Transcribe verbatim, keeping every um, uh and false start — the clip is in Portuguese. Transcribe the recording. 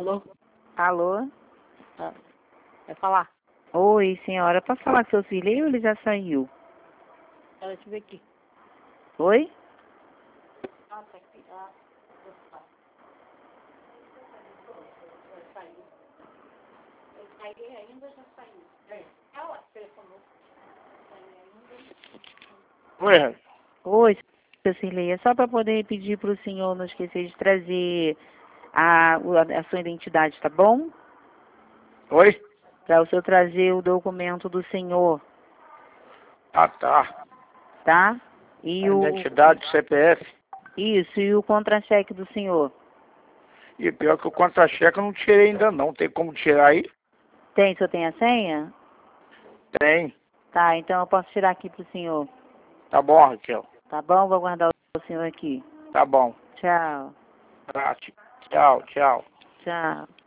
Alô? Alô? Ah, vai falar? Oi, senhora. Posso falar com seu filho aí ou ele já saiu? Ela te ver aqui. Oi? Ah, tá aqui. Ah, tá. Saiu. Ele saiu ainda, já saiu. É. Ela telefonou. Saiu ainda. Oi, Oi, seu Cirlei. É só para poder pedir para o senhor não esquecer de trazer a, o- a sua identidade, tá bom? oi? Para o senhor trazer o documento do senhor, Ah, tá. tá? E A o... identidade, C P F. Isso, e o contra-cheque do senhor. E pior que o contra-cheque eu não tirei ainda não. Tem como tirar aí? Tem, o senhor tem a senha? Tem. Tá, então eu posso tirar aqui pro senhor. Tá bom, Raquel. Tá bom? Vou aguardar o senhor aqui. Tá bom. Tchau. Tá, tchau, tchau. Tchau.